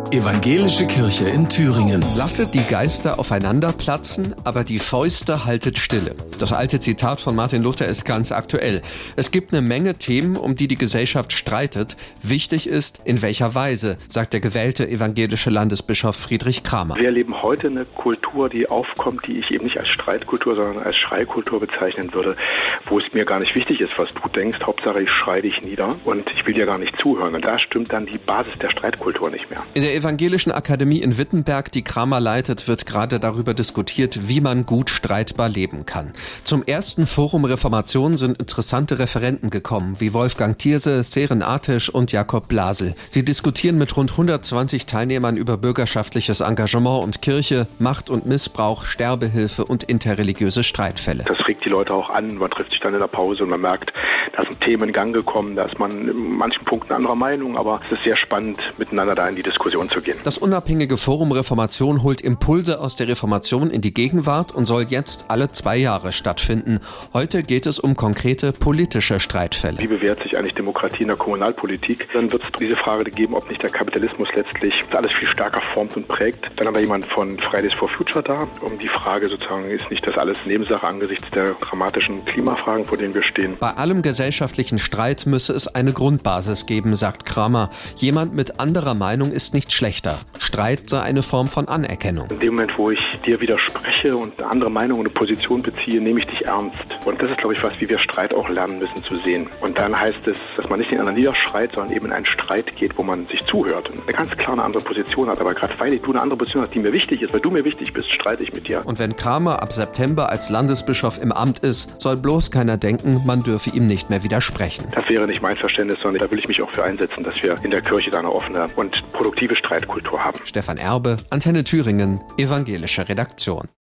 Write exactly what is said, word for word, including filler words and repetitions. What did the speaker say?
Evangelische Kirche in Thüringen. Lasset die Geister aufeinander platzen, aber die Fäuste haltet stille. Das alte Zitat von Martin Luther ist ganz aktuell. Es gibt eine Menge Themen, um die die Gesellschaft streitet. Wichtig ist, in welcher Weise, sagt der gewählte evangelische Landesbischof Friedrich Kramer. Wir erleben heute eine Kultur, die aufkommt, die ich eben nicht als Streitkultur, sondern als Schreikultur bezeichnen würde, wo es mir gar nicht wichtig ist, was du denkst. Hauptsache, ich schreie dich nieder und ich will dir gar nicht zuhören. Und da stimmt dann die Basis der Streitkultur nicht mehr. In der Evangelischen Akademie in Wittenberg, die Kramer leitet, wird gerade darüber diskutiert, wie man gut streitbar leben kann. Zum ersten Forum Reformation sind interessante Referenten gekommen, wie Wolfgang Thierse, Seren Atisch und Jakob Blasel. Sie diskutieren mit rund hundertzwanzig Teilnehmern über bürgerschaftliches Engagement und Kirche, Macht und Missbrauch, Sterbehilfe und interreligiöse Streitfälle. Das regt die Leute auch an, man trifft sich dann in der Pause und man merkt, da sind Themen in Gang gekommen, da ist man in manchen Punkten anderer Meinung, aber es ist sehr spannend, miteinander da in die Diskussion zu gehen. Das unabhängige Forum Reformation holt Impulse aus der Reformation in die Gegenwart und soll jetzt alle zwei Jahre stattfinden. Heute geht es um konkrete politische Streitfälle. Wie bewährt sich eigentlich Demokratie in der Kommunalpolitik? Dann wird es diese Frage geben, ob nicht der Kapitalismus letztlich alles viel stärker formt und prägt. Dann haben wir jemanden von Fridays for Future da, um die Frage sozusagen, ist nicht das alles Nebensache angesichts der dramatischen Klimafragen, vor denen wir stehen? Bei allem gesellschaftlichen Streit müsse es eine Grundbasis geben, sagt Kramer. Jemand mit anderer Meinung ist nicht schlechter. Streit sei eine Form von Anerkennung. In dem Moment, wo ich dir widerspreche und eine andere Meinung und eine Position beziehe, nehme ich dich ernst. Und das ist, glaube ich, was, wie wir Streit auch lernen müssen zu sehen. Und dann heißt es, dass man nicht den anderen niederschreit, sondern eben in einen Streit geht, wo man sich zuhört und eine ganz klar eine andere Position hat. Aber gerade weil du eine andere Position hast, die mir wichtig ist, weil du mir wichtig bist, streite ich mit dir. Und wenn Kramer ab September als Landesbischof im Amt ist, soll bloß keiner denken, man dürfe ihm nicht mehr widersprechen. Das wäre nicht mein Verständnis, sondern da will ich mich auch für einsetzen, dass wir in der Kirche da eine offene und produktive Streitkultur haben. Stefan Erbe, Antenne Thüringen, evangelische Redaktion.